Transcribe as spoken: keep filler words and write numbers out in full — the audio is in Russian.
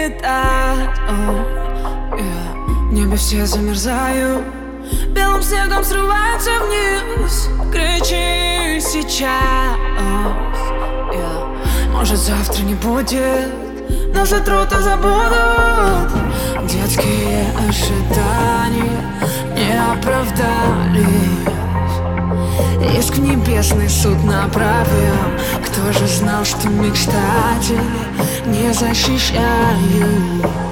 летать. oh, yeah. В небе все замерзают, белым снегом срываются вниз. Кричи сейчас, yeah. Может завтра не будет, но сотрут и забудут. Детские ожидания не оправдались. Иск в небесный суд направим. Кто же знал, что мечтатели не защищают?